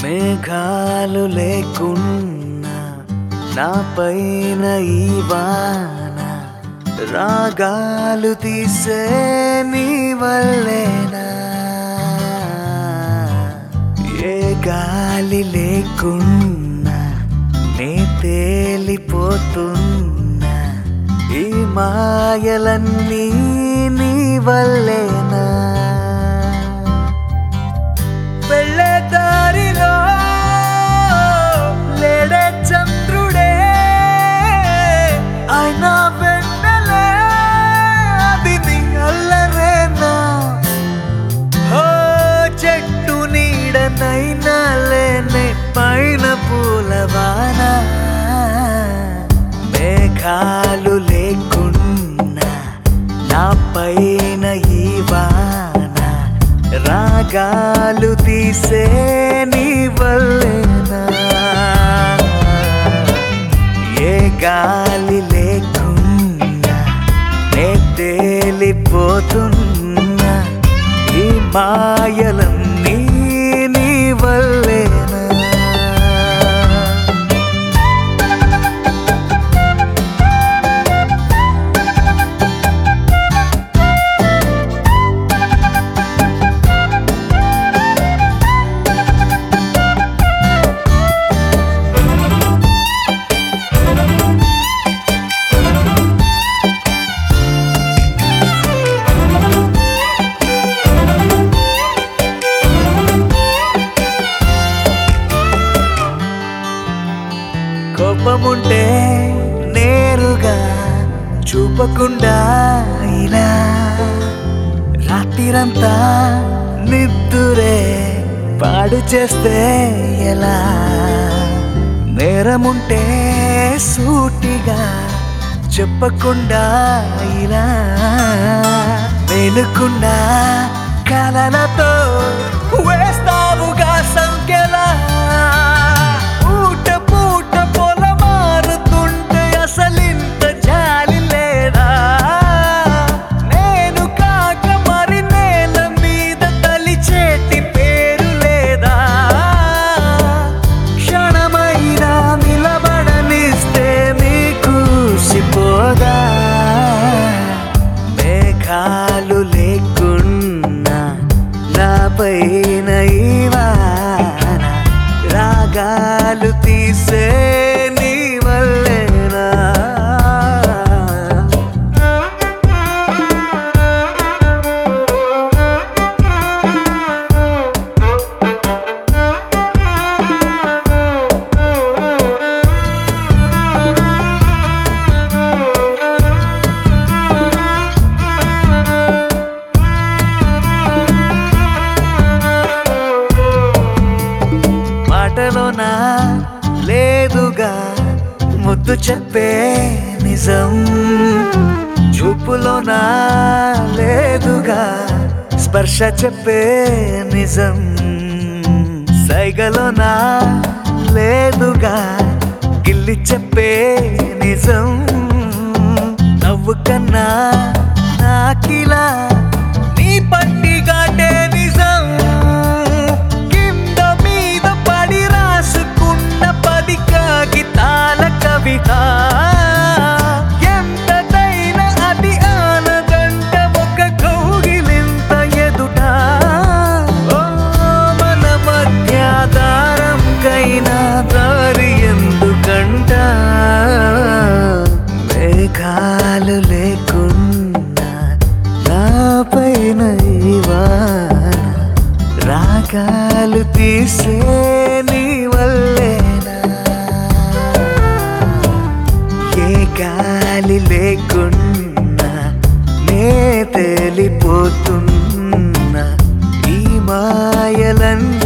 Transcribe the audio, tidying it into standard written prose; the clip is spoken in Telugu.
మేఘాలు లేకున్నా నా పైన ఈ వాన రాగాలు తీసే నీ వల్లేనా ఏ గాలి లేకున్నా నే తేలిపోతున్నా ఈ మాయలన్నీ నీ వల్లేనా వెళ్ళే దారిలో లేడే చంద్రుడే అయినా వెన్నెలే అది నీ అల్లరేనా ఓ చెట్టు నీడనైనా లేనే పైన పూలవాన మేఘాలు లేకున్నా నా పైన ఈ వాన రాగాలు తీసే నీ వల్లేనా ఏ గాలి లేకున్నా నే తేలిపోతున్నా ఈ మాయలన్నీ నీ వల్లేనా కోపముంటే నేరుగా చూపకుండా ఇలా రాత్రిరంతా నిద్దురే పాడు చేస్తే ఎలా నేరముంటే సూటిగా చెప్పకుండా ఇలా మేలుకుండా కలలతో వేస్తావుగా సంఖ్యలా మేఘాలు లేకున్నా నా పైన ఈ వాన రాగాలు తీసే నీ వల్లేనా మాటలోనా లేదుగా ముద్దు చెప్పే నిజం చూపులోనా లేదుగా స్పర్శ చెప్పే నిజం సైగలోనా లేదుగా గిల్లి చెప్పే నిజం నవ్వు కన్నా నాకిలా నీ పట్టి కాటే నిజం కాగితాల కవిత ఎంతైనా అది ఆనదంట ఒక కౌగిలింత ఎదుట మన మధ్య దారంకైనా దారి ఎందుకంట మేఘాలు లేకున్నా నా పైన ఈ వాన రాగాలు తీసే నీ వల్లేనా ఏ గాలి లేకున్నా నే తేలిపోతున్నా ఈ మాయలన్నీ